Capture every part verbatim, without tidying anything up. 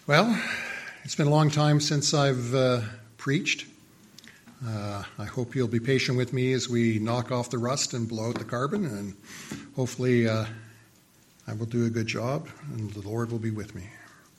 Well, it's been a long time since I've uh, preached. Uh, I hope you'll be patient with me as we knock off the rust and blow out the carbon, and hopefully uh, I will do a good job, and the Lord will be with me.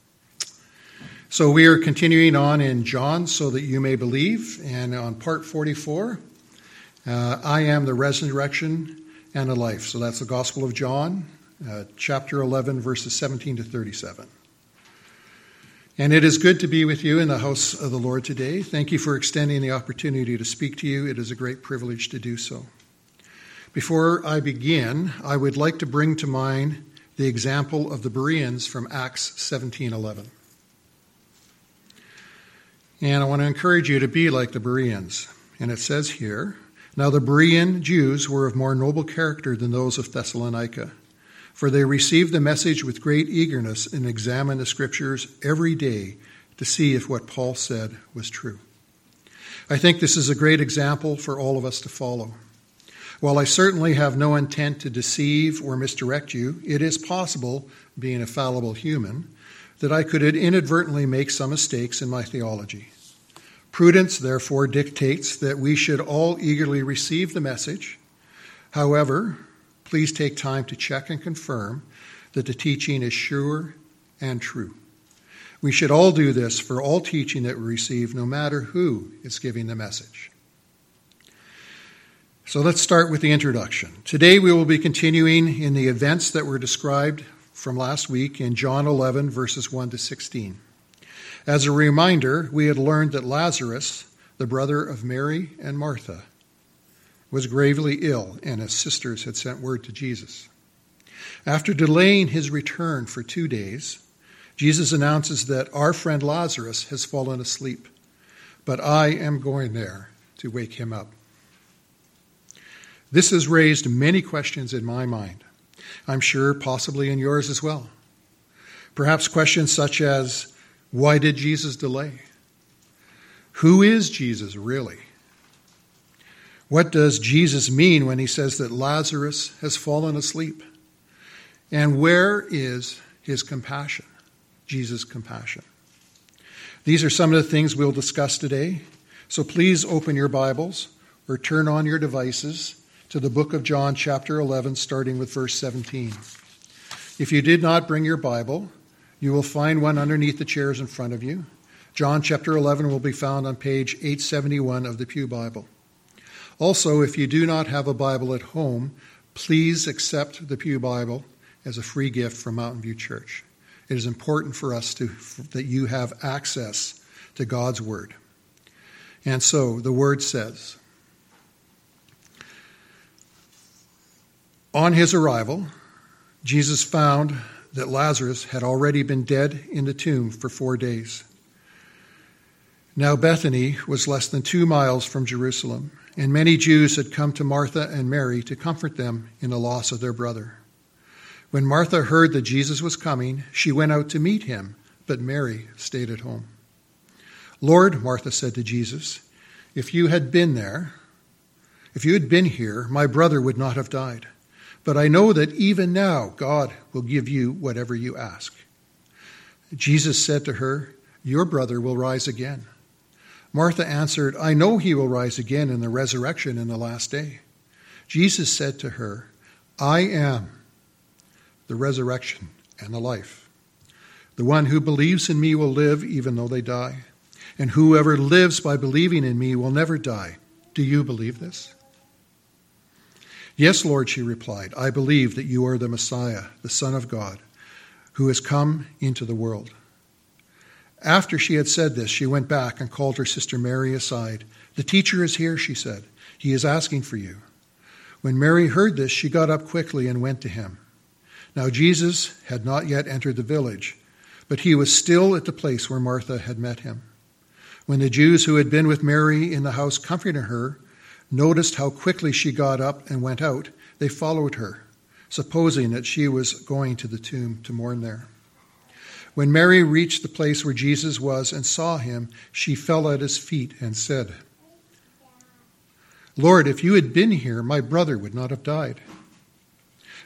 So we are continuing on in John, so that you may believe, and on part forty-four, uh, I am the resurrection and the life. So that's the Gospel of John, uh, chapter eleven, verses seventeen to thirty-seven. And it is good to be with you in the house of the Lord today. Thank you for extending the opportunity to speak to you. It is a great privilege to do so. Before I begin, I would like to bring to mind the example of the Bereans from Acts seventeen eleven. And I want to encourage you to be like the Bereans. And it says here, "Now the Berean Jews were of more noble character than those of Thessalonica, for they received the message with great eagerness and examined the Scriptures every day to see if what Paul said was true." I think this is a great example for all of us to follow. While I certainly have no intent to deceive or misdirect you, it is possible, being a fallible human, that I could inadvertently make some mistakes in my theology. Prudence, therefore, dictates that we should all eagerly receive the message. However, please take time to check and confirm that the teaching is sure and true. We should all do this for all teaching that we receive, no matter who is giving the message. So let's start with the introduction. Today we will be continuing in the events that were described from last week in John eleven, verses one to sixteen. As a reminder, we had learned that Lazarus, the brother of Mary and Martha, was gravely ill, and his sisters had sent word to Jesus. After delaying his return for two days, Jesus announces that our friend Lazarus has fallen asleep, but I am going there to wake him up. This has raised many questions in my mind. I'm sure possibly in yours as well. Perhaps questions such as, why did Jesus delay? Who is Jesus really? What does Jesus mean when he says that Lazarus has fallen asleep? And where is his compassion, Jesus' compassion? These are some of the things we'll discuss today. So please open your Bibles or turn on your devices to the book of John, chapter eleven, starting with verse seventeen. If you did not bring your Bible, you will find one underneath the chairs in front of you. John chapter eleven will be found on page eight seventy-one of the Pew Bible. Also, if you do not have a Bible at home, please accept the Pew Bible as a free gift from Mountain View Church. It is important for us to that you have access to God's Word. And so, the Word says, on his arrival, Jesus found that Lazarus had already been dead in the tomb for four days. Now Bethany was less than two miles from Jerusalem, and many Jews had come to Martha and Mary to comfort them in the loss of their brother. When Martha heard that Jesus was coming, she went out to meet him, but Mary stayed at home. "Lord," Martha said to Jesus, "if you had been there, if you had been here, my brother would not have died. But I know that even now God will give you whatever you ask." Jesus said to her, "Your brother will rise again." Martha answered, "I know he will rise again in the resurrection in the last day." Jesus said to her, "I am the resurrection and the life. The one who believes in me will live even though they die. And whoever lives by believing in me will never die. Do you believe this?" "Yes, Lord," she replied, "I believe that you are the Messiah, the Son of God, who has come into the world." After she had said this, she went back and called her sister Mary aside. "The teacher is here," she said. "He is asking for you." When Mary heard this, she got up quickly and went to him. Now Jesus had not yet entered the village, but he was still at the place where Martha had met him. When the Jews who had been with Mary in the house comforting her noticed how quickly she got up and went out, they followed her, supposing that she was going to the tomb to mourn there. When Mary reached the place where Jesus was and saw him, she fell at his feet and said, "Lord, if you had been here, my brother would not have died."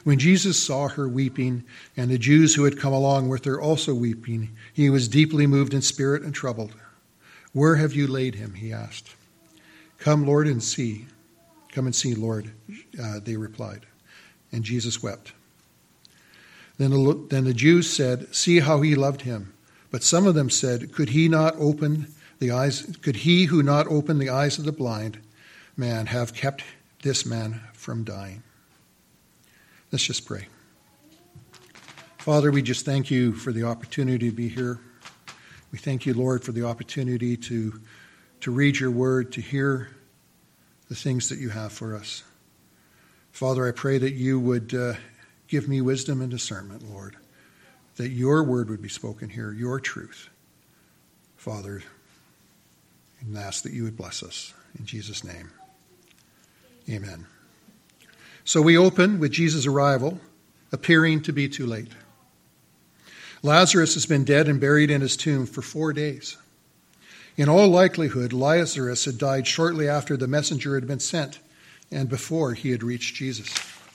When Jesus saw her weeping, and the Jews who had come along with her also weeping, he was deeply moved in spirit and troubled. "Where have you laid him?" he asked. "Come, Lord, and see." "Come and see, Lord," uh, they replied. And Jesus wept. Then the, then the Jews said, "See how he loved him." But some of them said, "Could he not open the eyes? Could he who not opened the eyes of the blind man have kept this man from dying?" Let's just pray. Father, we just thank you for the opportunity to be here. We thank you, Lord, for the opportunity to, to read your word, to hear the things that you have for us. Father, I pray that you would uh, give me wisdom and discernment, Lord, that your word would be spoken here, your truth. Father, and ask that you would bless us. In Jesus' name, amen. So we open with Jesus' arrival, appearing to be too late. Lazarus has been dead and buried in his tomb for four days. In all likelihood, Lazarus had died shortly after the messenger had been sent and before he had reached Jesus.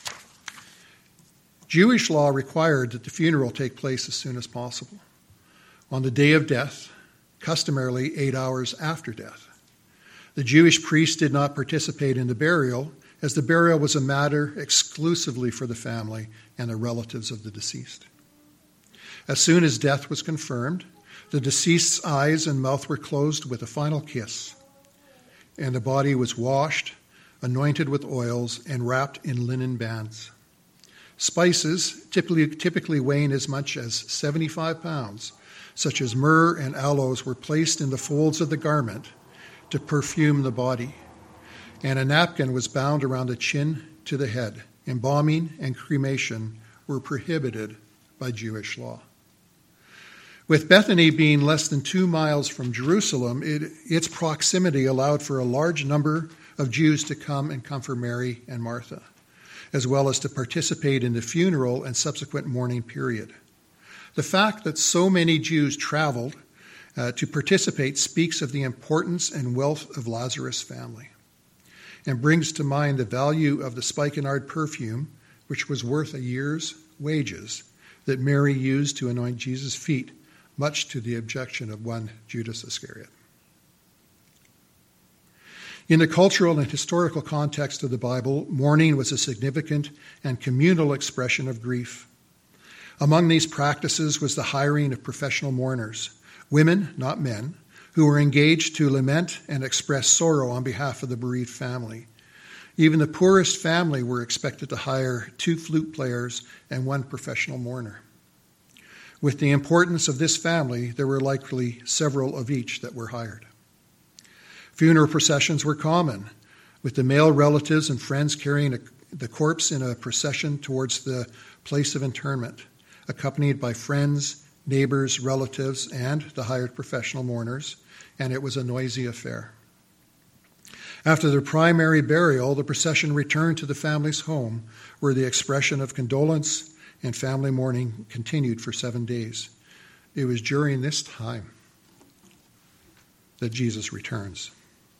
Jewish law required that the funeral take place as soon as possible, on the day of death, customarily eight hours after death. The Jewish priest did not participate in the burial, as the burial was a matter exclusively for the family and the relatives of the deceased. As soon as death was confirmed, the deceased's eyes and mouth were closed with a final kiss, and the body was washed, anointed with oils, and wrapped in linen bands. Spices, typically, typically weighing as much as seventy-five pounds, such as myrrh and aloes, were placed in the folds of the garment to perfume the body, and a napkin was bound around the chin to the head. Embalming and cremation were prohibited by Jewish law. With Bethany being less than two miles from Jerusalem, it, its proximity allowed for a large number of Jews to come and comfort Mary and Martha, as well as to participate in the funeral and subsequent mourning period. The fact that so many Jews traveled uh, to participate speaks of the importance and wealth of Lazarus' family, and brings to mind the value of the spikenard perfume, which was worth a year's wages, that Mary used to anoint Jesus' feet, much to the objection of one Judas Iscariot. In the cultural and historical context of the Bible, mourning was a significant and communal expression of grief. Among these practices was the hiring of professional mourners, women, not men, who were engaged to lament and express sorrow on behalf of the bereaved family. Even the poorest family were expected to hire two flute players and one professional mourner. With the importance of this family, there were likely several of each that were hired. Funeral processions were common, with the male relatives and friends carrying a, the corpse in a procession towards the place of interment, accompanied by friends, neighbors, relatives, and the hired professional mourners, and it was a noisy affair. After the primary burial, the procession returned to the family's home, where the expression of condolence and family mourning continued for seven days. It was during this time that Jesus returns.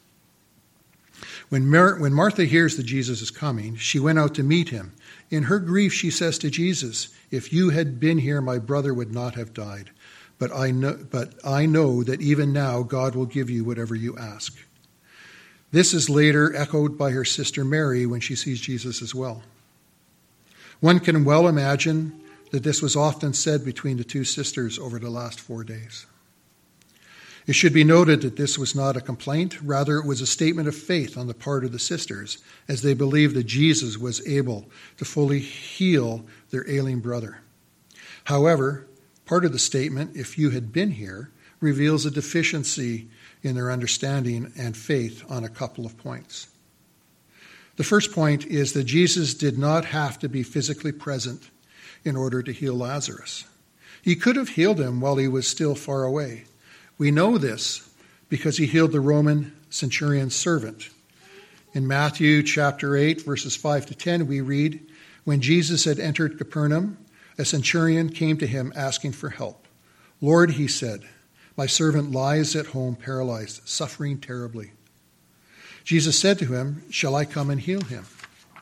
When, Mar- when Martha hears that Jesus is coming, she went out to meet him. In her grief, she says to Jesus, "If you had been here, my brother would not have died. But I know, but I know that even now God will give you whatever you ask." This is later echoed by her sister Mary when she sees Jesus as well. One can well imagine that this was often said between the two sisters over the last four days. It should be noted that this was not a complaint, rather it was a statement of faith on the part of the sisters, as they believed that Jesus was able to fully heal their ailing brother. However, part of the statement, "if you had been here," reveals a deficiency in their understanding and faith on a couple of points. The first point is that Jesus did not have to be physically present in order to heal Lazarus. He could have healed him while he was still far away. We know this because he healed the Roman centurion's servant. In Matthew chapter eight, verses five to ten, we read, "When Jesus had entered Capernaum, a centurion came to him asking for help. 'Lord,' he said, 'my servant lies at home paralyzed, suffering terribly.' Jesus said to him, 'Shall I come and heal him?'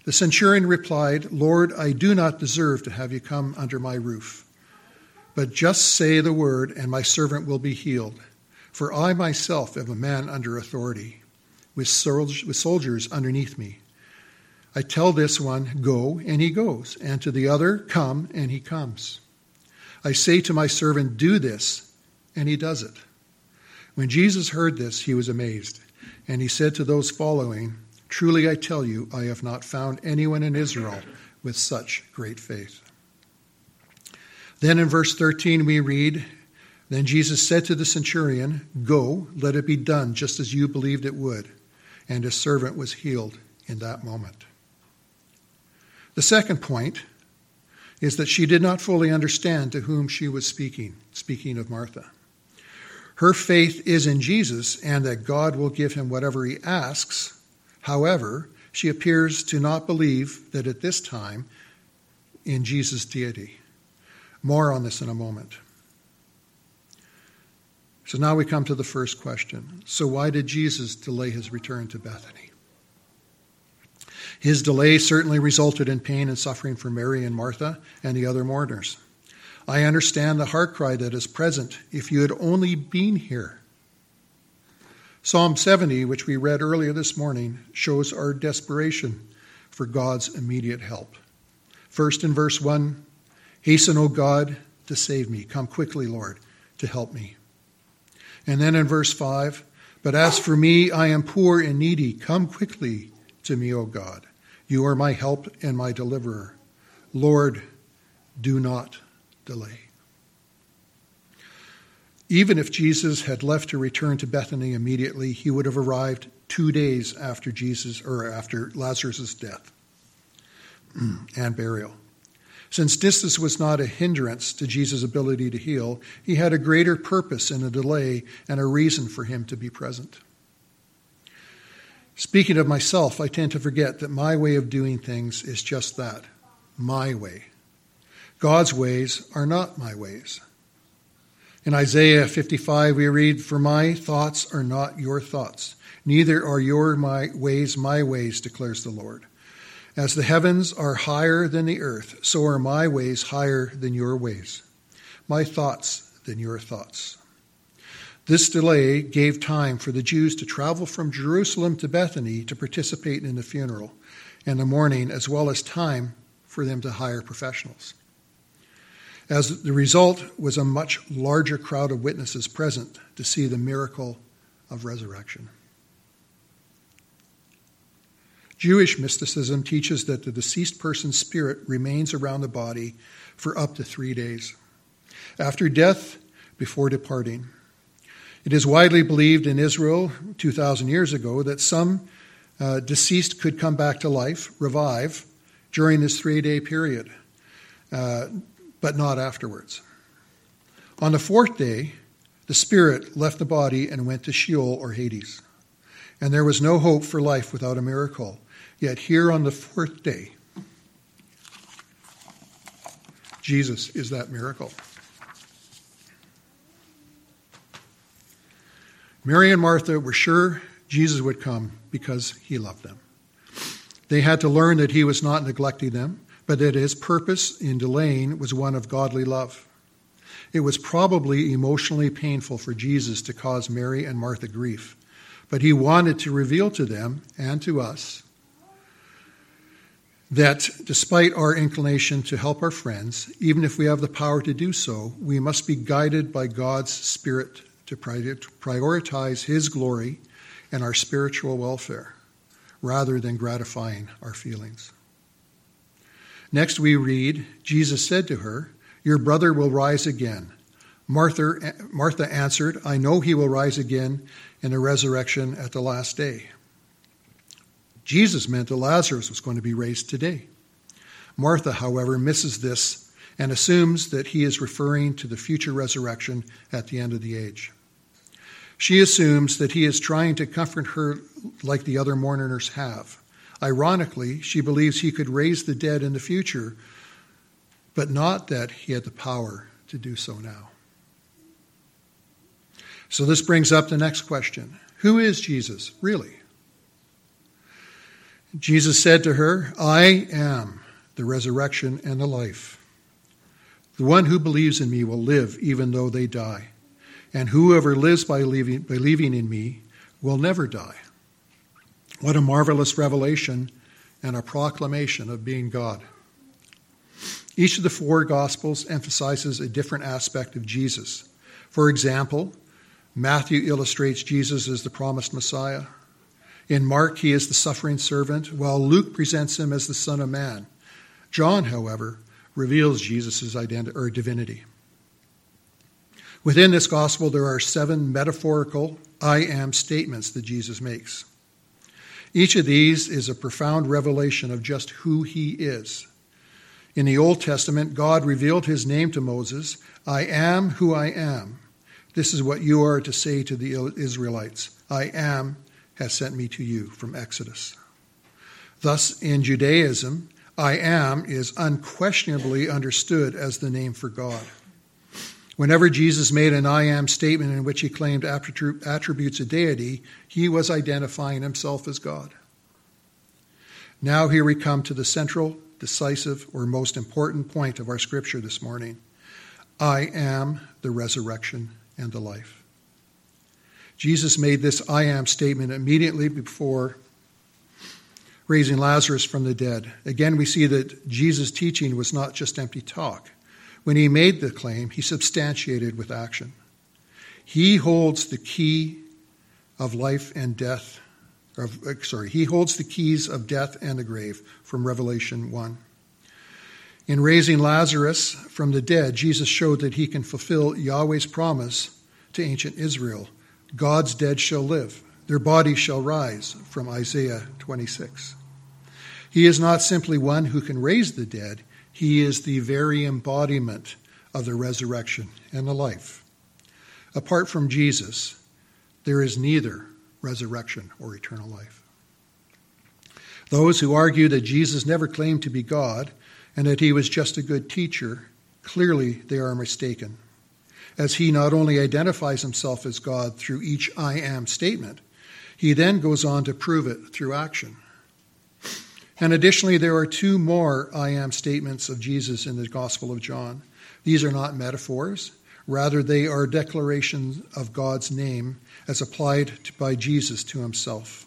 The centurion replied, "Lord, I do not deserve to have you come under my roof. But just say the word, and my servant will be healed. For I myself am a man under authority, with soldiers underneath me. I tell this one, 'Go,' and he goes, and to the other, 'Come,' and he comes. I say to my servant, 'Do this,' and he does it." When Jesus heard this, he was amazed, and he said to those following, "Truly I tell you, I have not found anyone in Israel with such great faith." Then in verse thirteen we read, "Then Jesus said to the centurion, 'Go, let it be done just as you believed it would.' And his servant was healed in that moment." The second point is that she did not fully understand to whom she was speaking, speaking of Martha. Her faith is in Jesus and that God will give him whatever he asks. However, she appears to not believe that at this time in Jesus' deity. More on this in a moment. So now we come to the first question. So why did Jesus delay his return to Bethany? His delay certainly resulted in pain and suffering for Mary and Martha and the other mourners. I understand the heart cry that is present. If you had only been here. Psalm seventy, which we read earlier this morning, shows our desperation for God's immediate help. First in verse one, "Hasten, O God, to save me. Come quickly, Lord, to help me." And then in verse five, "But as for me, I am poor and needy. Come quickly to me, O God. You are my help and my deliverer. Lord, do not delay." Even if Jesus had left to return to Bethany immediately, he would have arrived two days after Jesus or after Lazarus' death and burial. Since distance was not a hindrance to Jesus' ability to heal, he had a greater purpose in a delay and a reason for him to be present. Speaking of myself, I tend to forget that my way of doing things is just that, my way. God's ways are not my ways. In Isaiah fifty-five, we read, "For my thoughts are not your thoughts, neither are your my ways my ways, declares the Lord. As the heavens are higher than the earth, so are my ways higher than your ways, my thoughts than your thoughts." This delay gave time for the Jews to travel from Jerusalem to Bethany to participate in the funeral and the mourning, as well as time for them to hire professionals. As the result was a much larger crowd of witnesses present to see the miracle of resurrection. Jewish mysticism teaches that the deceased person's spirit remains around the body for up to three days after death, before departing. It is widely believed in Israel two thousand years ago that some uh, deceased could come back to life, revive, during this three-day period. Uh, but not afterwards. On the fourth day, the spirit left the body and went to Sheol or Hades. And there was no hope for life without a miracle. Yet here on the fourth day, Jesus is that miracle. Mary and Martha were sure Jesus would come because he loved them. They had to learn that he was not neglecting them, but that his purpose in delaying was one of godly love. It was probably emotionally painful for Jesus to cause Mary and Martha grief, but he wanted to reveal to them and to us that despite our inclination to help our friends, even if we have the power to do so, we must be guided by God's Spirit to prioritize his glory and our spiritual welfare, rather than gratifying our feelings. Next we read, Jesus said to her, "Your brother will rise again." Martha, Martha answered, "I know he will rise again in the resurrection at the last day." Jesus meant that Lazarus was going to be raised today. Martha, however, misses this and assumes that he is referring to the future resurrection at the end of the age. She assumes that he is trying to comfort her like the other mourners have. Ironically, she believes he could raise the dead in the future, but not that he had the power to do so now. So this brings up the next question. Who is Jesus, really? Jesus said to her, I am the resurrection and the life. The one who believes in me will live even though they die, and whoever lives by believing, believing in me will never die. What a marvelous revelation and a proclamation of being God. Each of the four Gospels emphasizes a different aspect of Jesus. For example, Matthew illustrates Jesus as the promised Messiah. In Mark, he is the suffering servant, while Luke presents him as the Son of Man. John, however, reveals Jesus' identity or divinity. Within this gospel, there are seven metaphorical I am statements that Jesus makes. Each of these is a profound revelation of just who he is. In the Old Testament, God revealed his name to Moses, I am who I am. This is what you are to say to the Israelites. I am has sent me to you, from Exodus. Thus, in Judaism, I am is unquestionably understood as the name for God. Whenever Jesus made an I am statement in which he claimed attributes of deity, he was identifying himself as God. Now here we come to the central, decisive, or most important point of our scripture this morning. I am the resurrection and the life. Jesus made this I am statement immediately before raising Lazarus from the dead. Again, we see that Jesus' teaching was not just empty talk. When he made the claim, he substantiated with action. He holds the key of life and death. Or, sorry, he holds the keys of death and the grave from Revelation one. In raising Lazarus from the dead, Jesus showed that he can fulfill Yahweh's promise to ancient Israel. God's dead shall live. Their bodies shall rise, from Isaiah twenty-six. He is not simply one who can raise the dead. He is the very embodiment of the resurrection and the life. Apart from Jesus, there is neither resurrection or eternal life. Those who argue that Jesus never claimed to be God and that he was just a good teacher, clearly they are mistaken, as he not only identifies himself as God through each I am statement, he then goes on to prove it through action. And additionally, there are two more I am statements of Jesus in the Gospel of John. These are not metaphors. Rather, they are declarations of God's name as applied to, by Jesus to himself.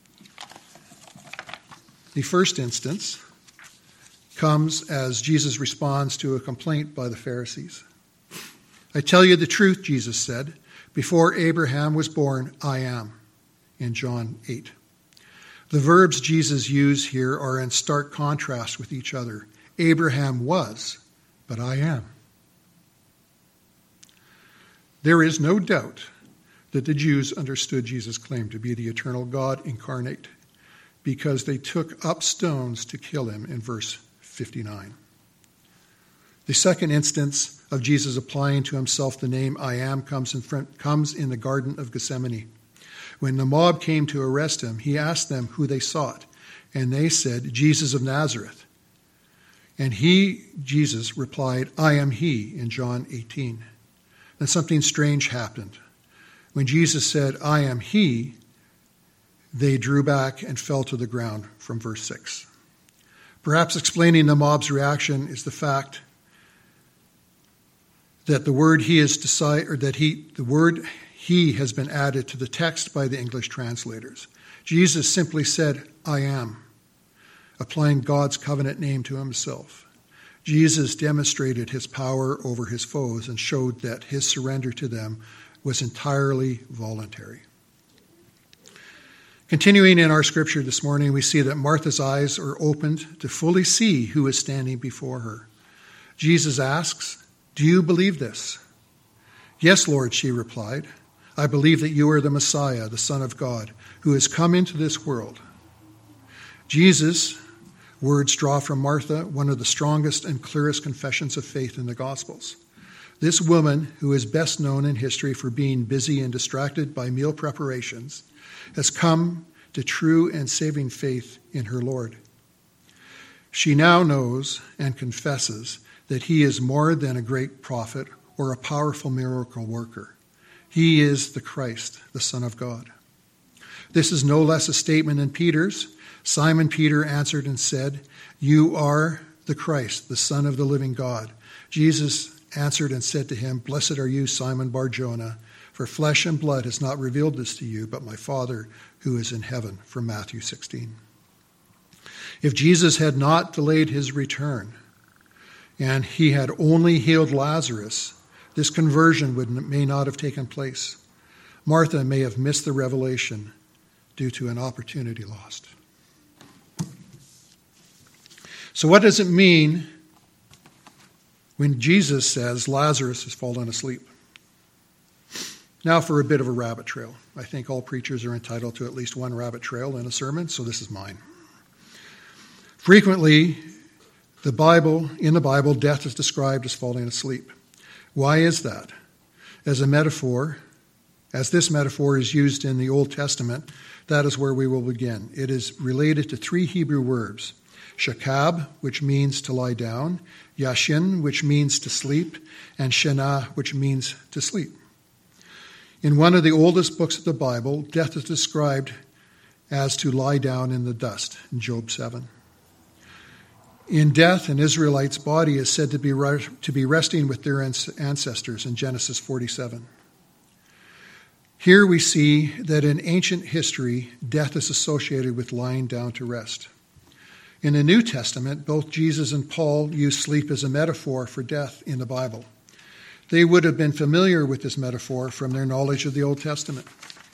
The first instance comes as Jesus responds to a complaint by the Pharisees. I tell you the truth, Jesus said, before Abraham was born, I am, in John eight. The verbs Jesus used here are in stark contrast with each other. Abraham was, but I am. There is no doubt that the Jews understood Jesus' claim to be the eternal God incarnate because they took up stones to kill him in verse fifty-nine. The second instance of Jesus applying to himself the name I am comes in, front, comes in the Garden of Gethsemane. When the mob came to arrest him, he asked them who they sought, and they said, Jesus of Nazareth. And he, Jesus, replied, I am he, in John eighteen. Then something strange happened. When Jesus said, I am he, they drew back and fell to the ground, from verse six. Perhaps explaining the mob's reaction is the fact that the word he is decide, or that he the word he has been added to the text by the English translators. Jesus simply said, I am, applying God's covenant name to himself. Jesus demonstrated his power over his foes and showed that his surrender to them was entirely voluntary. Continuing in our scripture this morning, we see that Martha's eyes are opened to fully see who is standing before her. Jesus asks, do you believe this? Yes, Lord, she replied. I believe that you are the Messiah, the Son of God, who has come into this world. Jesus' words draw from Martha one of the strongest and clearest confessions of faith in the Gospels. This woman, who is best known in history for being busy and distracted by meal preparations, has come to true and saving faith in her Lord. She now knows and confesses that he is more than a great prophet or a powerful miracle worker. He is the Christ, the Son of God. This is no less a statement than Peter's, Simon Peter answered and said, "You are the Christ, the Son of the living God." Jesus answered and said to him, "Blessed are you, Simon Bar-Jonah, for flesh and blood has not revealed this to you, but my Father who is in heaven." From Matthew sixteen. If Jesus had not delayed his return, and he had only healed Lazarus, this conversion would, may not have taken place. Martha may have missed the revelation due to an opportunity lost. So what does it mean when Jesus says Lazarus has fallen asleep? Now for a bit of a rabbit trail. I think all preachers are entitled to at least one rabbit trail in a sermon, so this is mine. Frequently, the Bible, in the Bible, death is described as falling asleep. Why is that? As a metaphor, as this metaphor is used in the Old Testament, that is where we will begin. It is related to three Hebrew verbs: shakab, which means to lie down; yashin, which means to sleep; and shana, which means to sleep. In one of the oldest books of the Bible, death is described as to lie down in the dust, in Job seven. In death, an Israelite's body is said to be to be resting with their ancestors in Genesis forty-seven. Here we see that in ancient history, death is associated with lying down to rest. In the New Testament, both Jesus and Paul use sleep as a metaphor for death in the Bible. They would have been familiar with this metaphor from their knowledge of the Old Testament.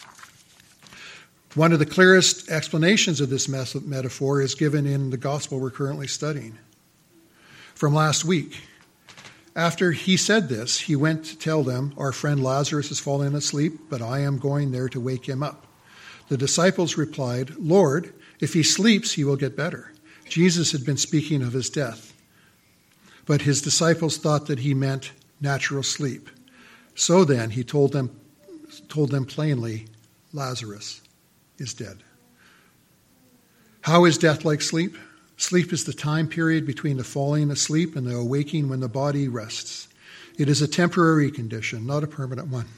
One of the clearest explanations of this metaphor is given in the gospel we're currently studying from last week. After he said this, he went to tell them, "Our friend Lazarus has fallen asleep, but I am going there to wake him up." The disciples replied, "Lord, if he sleeps, he will get better." Jesus had been speaking of his death, but his disciples thought that he meant natural sleep. So then he told them, told them plainly, "Lazarus is dead." How is death like sleep? Sleep is the time period between the falling asleep and the awaking when the body rests. It is a temporary condition, not a permanent one.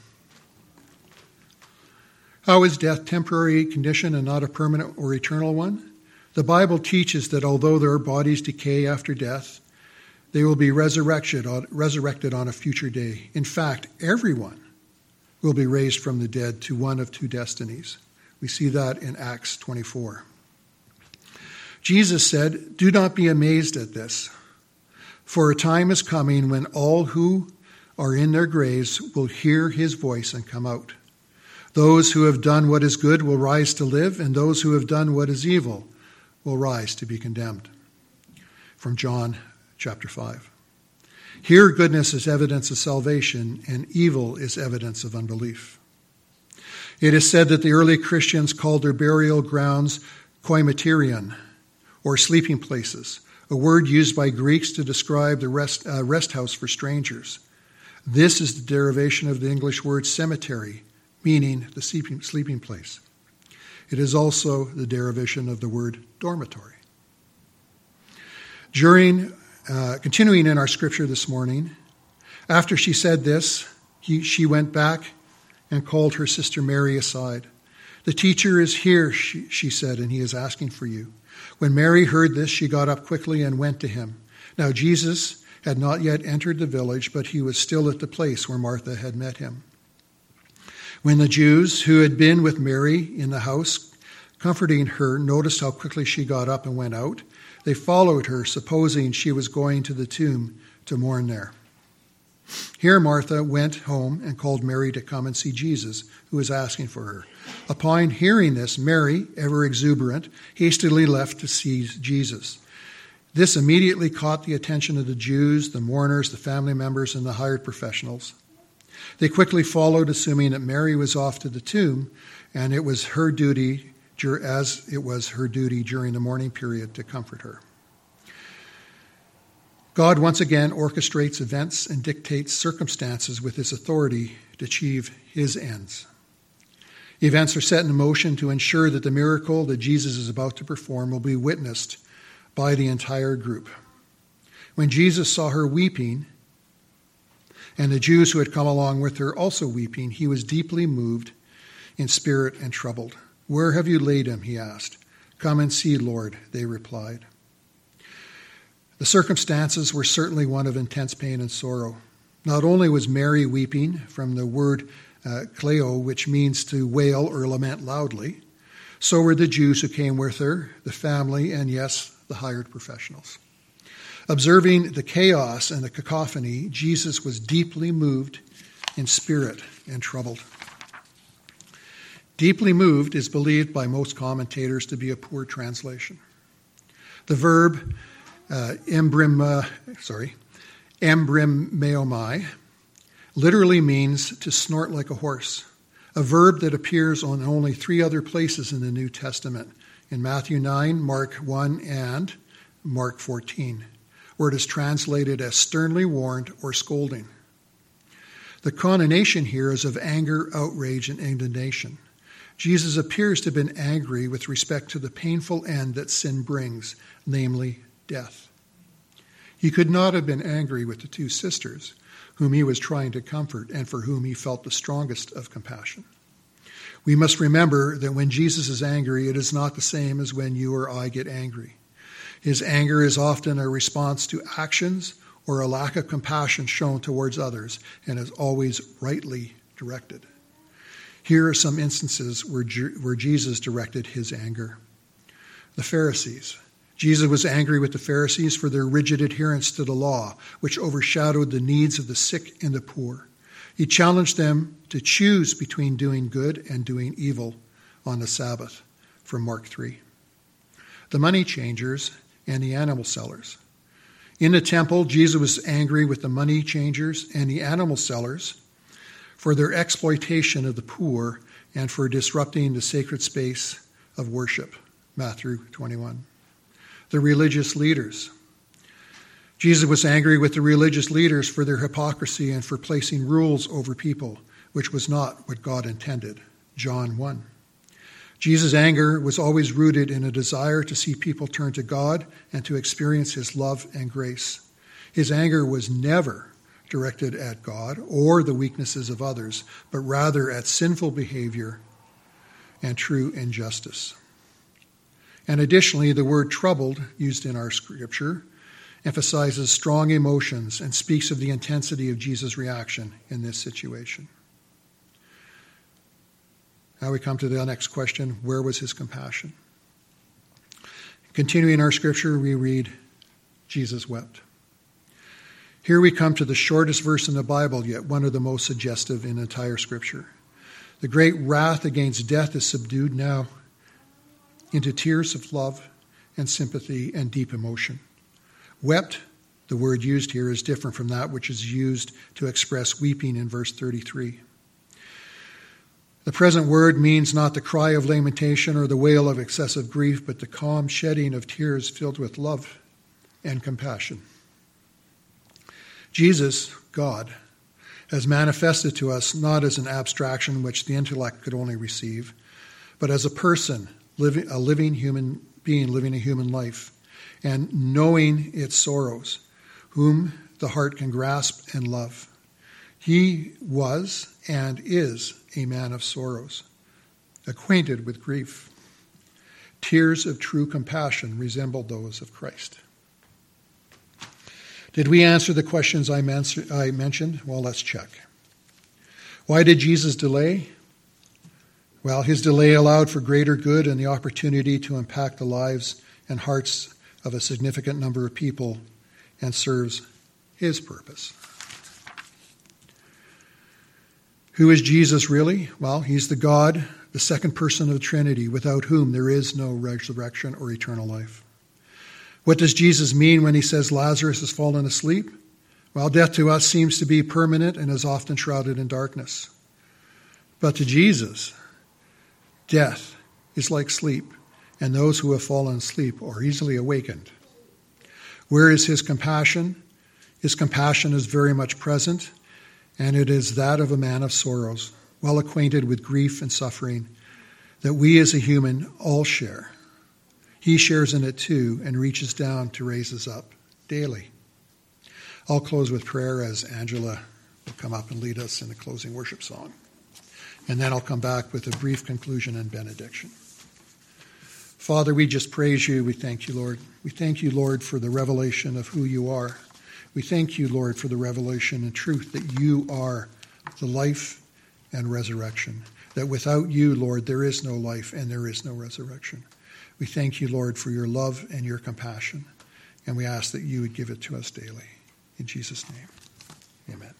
How is death temporary condition and not a permanent or eternal one? The Bible teaches that although their bodies decay after death, they will be resurrected on, resurrected on a future day. In fact, everyone will be raised from the dead to one of two destinies. We see that in Acts twenty-four. Jesus said, "Do not be amazed at this, for a time is coming when all who are in their graves will hear his voice and come out. Those who have done what is good will rise to live, and those who have done what is evil will rise to be condemned." From John chapter five. Here, goodness is evidence of salvation, and evil is evidence of unbelief. It is said that the early Christians called their burial grounds koimaterion, or sleeping places, a word used by Greeks to describe the rest, uh, rest house for strangers. This is the derivation of the English word cemetery, meaning the sleeping, sleeping place. It is also the derivation of the word dormitory. During, uh, continuing in our scripture this morning, after she said this, he, she went back and called her sister Mary aside. "The teacher is here," she, she said, "and he is asking for you." When Mary heard this, she got up quickly and went to him. Now Jesus had not yet entered the village, but he was still at the place where Martha had met him. When the Jews who had been with Mary in the house, comforting her, noticed how quickly she got up and went out, they followed her, supposing she was going to the tomb to mourn there. Here Martha went home and called Mary to come and see Jesus, who was asking for her. Upon hearing this, Mary, ever exuberant, hastily left to see Jesus. This immediately caught the attention of the Jews, the mourners, the family members, and the hired professionals. They quickly followed, assuming that Mary was off to the tomb, and it was her duty, as it was her duty during the mourning period, to comfort her. God once again orchestrates events and dictates circumstances with his authority to achieve his ends. Events are set in motion to ensure that the miracle that Jesus is about to perform will be witnessed by the entire group. When Jesus saw her weeping, and the Jews who had come along with her also weeping, he was deeply moved in spirit and troubled. "Where have you laid him?" he asked. "Come and see, Lord," they replied. The circumstances were certainly one of intense pain and sorrow. Not only was Mary weeping, from the word uh, kleo, which means to wail or lament loudly, so were the Jews who came with her, the family, and yes, the hired professionals. Observing the chaos and the cacophony, Jesus was deeply moved in spirit and troubled. Deeply moved is believed by most commentators to be a poor translation. The verb uh, embrim, uh, sorry, embrymeomai literally means to snort like a horse, a verb that appears on only three other places in the New Testament, in Matthew nine, Mark one, and Mark fourteen, where it is translated as sternly warned or scolding. The connotation here is of anger, outrage, and indignation. Jesus appears to have been angry with respect to the painful end that sin brings, namely death. He could not have been angry with the two sisters, whom he was trying to comfort and for whom he felt the strongest of compassion. We must remember that when Jesus is angry, it is not the same as when you or I get angry. His anger is often a response to actions or a lack of compassion shown towards others, and is always rightly directed. Here are some instances where, where Jesus directed his anger. The Pharisees. Jesus was angry with the Pharisees for their rigid adherence to the law, which overshadowed the needs of the sick and the poor. He challenged them to choose between doing good and doing evil on the Sabbath, from Mark three. The money changers and the animal sellers. In the temple, Jesus was angry with the money changers and the animal sellers for their exploitation of the poor and for disrupting the sacred space of worship, Matthew twenty-one. The religious leaders. Jesus was angry with the religious leaders for their hypocrisy and for placing rules over people, which was not what God intended, John one. Jesus' anger was always rooted in a desire to see people turn to God and to experience his love and grace. His anger was never directed at God or the weaknesses of others, but rather at sinful behavior and true injustice. And additionally, the word troubled, used in our scripture, emphasizes strong emotions and speaks of the intensity of Jesus' reaction in this situation. Now we come to the next question: where was his compassion? Continuing our scripture, we read, Jesus wept. Here we come to the shortest verse in the Bible, yet one of the most suggestive in entire scripture. The great wrath against death is subdued now into tears of love and sympathy and deep emotion. Wept, the word used here, is different from that which is used to express weeping in verse thirty-three. The present word means not the cry of lamentation or the wail of excessive grief, but the calm shedding of tears filled with love and compassion. Jesus, God, has manifested to us not as an abstraction which the intellect could only receive, but as a person, living, a living human being living a human life, and knowing its sorrows, whom the heart can grasp and love. He was and is a man of sorrows, acquainted with grief. Tears of true compassion resembled those of Christ. Did we answer the questions I mentioned? Well, let's check. Why did Jesus delay? Well, his delay allowed for greater good and the opportunity to impact the lives and hearts of a significant number of people and serves his purpose. Who is Jesus really? Well, he's the God, the second person of the Trinity, without whom there is no resurrection or eternal life. What does Jesus mean when he says Lazarus has fallen asleep? Well, death to us seems to be permanent and is often shrouded in darkness. But to Jesus, death is like sleep, and those who have fallen asleep are easily awakened. Where is his compassion? His compassion is very much present, and it is that of a man of sorrows, well acquainted with grief and suffering, that we as a human all share. He shares in it too and reaches down to raise us up daily. I'll close with prayer as Angela will come up and lead us in the closing worship song. And then I'll come back with a brief conclusion and benediction. Father, we just praise you. We thank you, Lord. We thank you, Lord, for the revelation of who you are. We thank you, Lord, for the revelation and truth that you are the life and resurrection, that without you, Lord, there is no life and there is no resurrection. We thank you, Lord, for your love and your compassion, and we ask that you would give it to us daily. In Jesus' name, amen.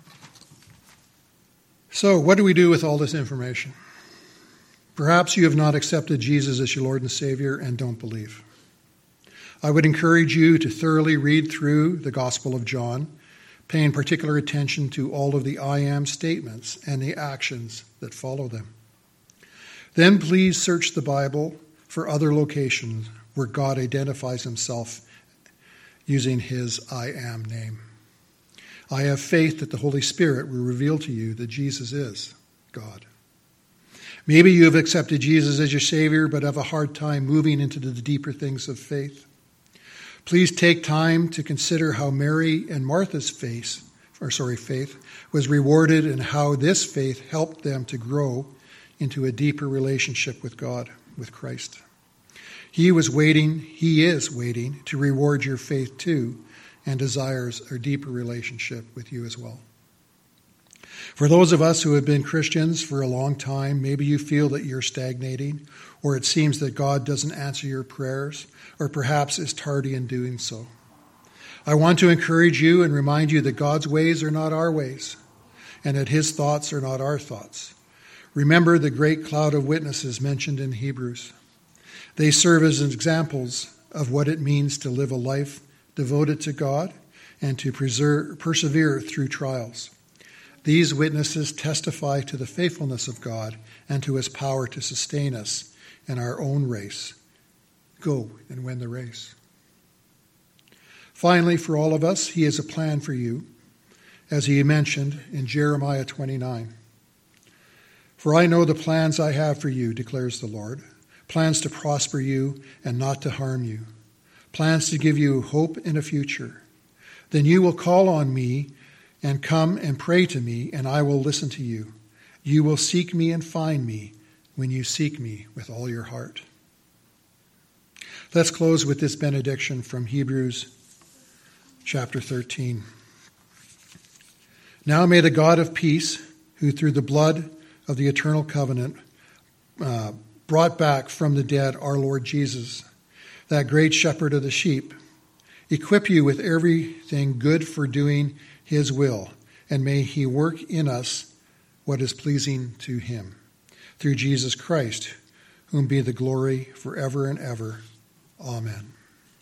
So, what do we do with all this information? Perhaps you have not accepted Jesus as your Lord and Savior and don't believe. I would encourage you to thoroughly read through the Gospel of John, paying particular attention to all of the I am statements and the actions that follow them. Then please search the Bible for other locations where God identifies himself using his I am name. I have faith that the Holy Spirit will reveal to you that Jesus is God. Maybe you have accepted Jesus as your Savior but have a hard time moving into the deeper things of faith. Please take time to consider how Mary and Martha's faith, or sorry, faith was rewarded and how this faith helped them to grow into a deeper relationship with God, with Christ. He was waiting, he is waiting to reward your faith too, and desires a deeper relationship with you as well. For those of us who have been Christians for a long time, maybe you feel that you're stagnating, or it seems that God doesn't answer your prayers, or perhaps is tardy in doing so. I want to encourage you and remind you that God's ways are not our ways, and that his thoughts are not our thoughts. Remember the great cloud of witnesses mentioned in Hebrews. They serve as examples of what it means to live a life devoted to God and to preserve, persevere through trials. These witnesses testify to the faithfulness of God and to his power to sustain us in our own race. Go and win the race. Finally, for all of us, he has a plan for you, as he mentioned in Jeremiah twenty-nine. For I know the plans I have for you, declares the Lord, plans to prosper you and not to harm you, plans to give you hope in a future. Then you will call on me and come and pray to me, and I will listen to you. You will seek me and find me when you seek me with all your heart. Let's close with this benediction from Hebrews chapter thirteen. Now may the God of peace, who through the blood of the eternal covenant uh, brought back from the dead our Lord Jesus, that great shepherd of the sheep, equip you with everything good for doing his will, and may he work in us what is pleasing to him. Through Jesus Christ, whom be the glory forever and ever. Amen.